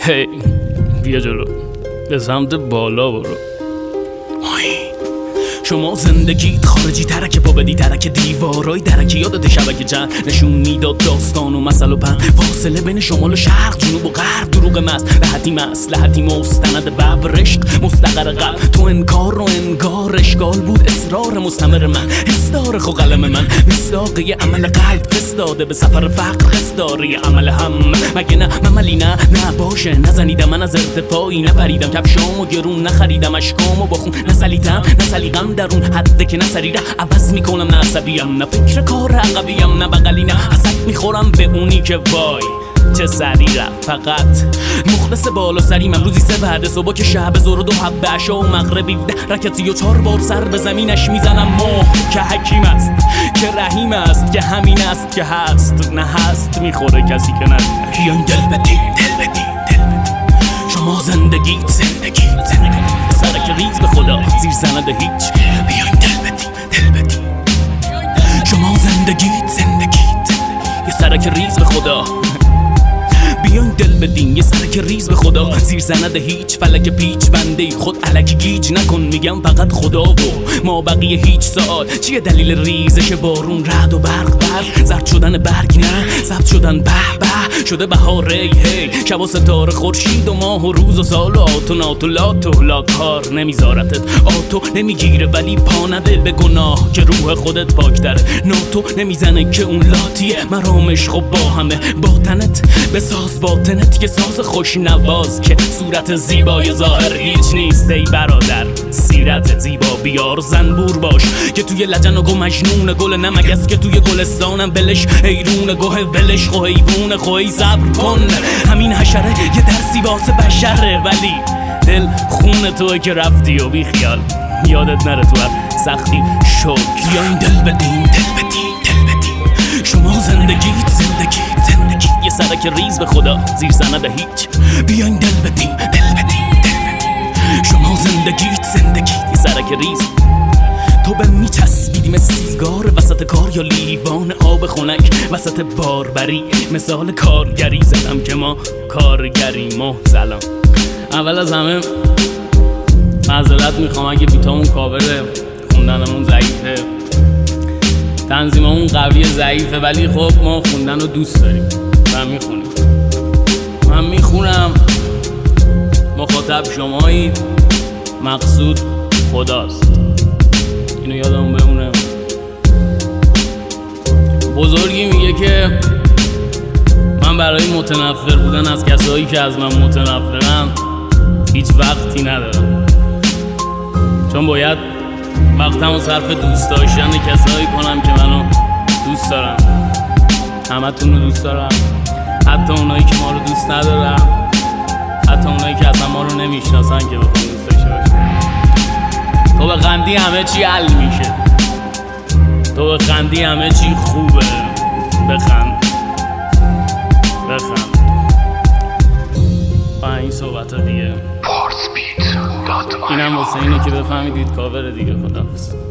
هی بیا جلو، به سمت بالا برو. شما زندگیت خارجی ترکه پا بدی ترک دیوارای درکی یادت شبکه چند نشون میداد داستان و مسئله و پند فاصله بین شمال و شرق جنوب و غرب دروغ مست لحتی مصلحتی مستند ببر عشق مستقر قلب تو انکار و انگار اشکال بود اصرار مستمر من حسدار خو قلم من مصداقی عمل قلب قصد داده به سفر فقر قصداری عمل هم مگه نه مملی نه باشه نزنیدم من از ارتفاعی نپریدم کفشام و گرون نخریدم اشکام و با خون نسلیتم نسلیقم درون حده که نه سریره عوض میکنم نه عصبیم نه فکر کار عقبیم نه بغلی نه حسد میخورم به اونی که وای چه سری رفت فقط مخلص بالا سریم روزی 3 بعد صبح که شب زور و 2 حب عشا و مغربی 10 رکتی و 4 بار سر به زمینش میزنم ماه که حکیم است که رحیم است که همین است که هست نه هست میخوره کسی که نه بیاین دل بدیم شما زندگیت سرک ریز به خدا زیر سند هیچ بیاین دل بدیم شما زندگیت یه سرک ریز به خدا بیاین دل بدین یه سرک ریز به خدا زیر سند هیچ فلک پیچ بنده خود الکی گیج نکن میگم فقط خدا و ما بقیه هیچ سوال چیه دلیل ریزش بارون رعد و برق زرد شدن برگ نه سبز شدن به شده بهار هی شب و ستاره خورشید و ماه و روز و سال و آتو ناتو لاتو لاکار نمیذارتت آتو نمیگیره ولی پا نده به گناه که روح خودت پاکتره ناتو نمیزنه که اون لاتیه مرامش خب با همه باطنت بساز باطنت که ساز خوش نواز که صورت زیبای ظاهر هیچ نیست ای برادر سیرت زیبا بیار زنبور باش که توی لجن و گو مجنون گل نمگس که توی گلستانم بلش ایرون گوه ولش خو حیوون خوی صبر کن همین حشره یه درسی واسه بشره ولی دل خون توه که رفتی و بی خیال یادت نره تو هر سختی شوک بیاین دل بدیم شما زندگیت یه سرک ریز به خدا زیر سند هیچ بیاین دل بدیم شما زندگیت یه سرک ریز تو به میچسبیدی مثل سیگار وسط کار یا لیوان آب خنک وسط باربری مثال کارگری زدم که ما کارگریم و سلام اول از همه معذرت میخوام اگه بیتامون کاوره خوندنمون ضعیفه تنظیممون قوی ضعیفه ولی خب ما خوندن رو دوست داریم و میخونیم من میخونم مخاطب شمایید مقصود خداست اینو یادمون بمونه بزرگی میگه که من برای متنفر بودن از کسایی که از من متنفرن هیچ وقتی ندارم چون باید وقتمو صرف دوست داشتن کسایی کنم که منو دوست دارن همتون رو دوست دارم حتی اونایی که ما رو دوست ندارن حتی اونایی که اصلا ما رو نمیشناسن که بخوام دوست داشته باشن تو به خندی همه چی حل میشه تو به خندی همه چی خوبه بخند با این صحبت ها دیگه اینم واسه اینه که بفهمیدید کاور دیگه خداحافظ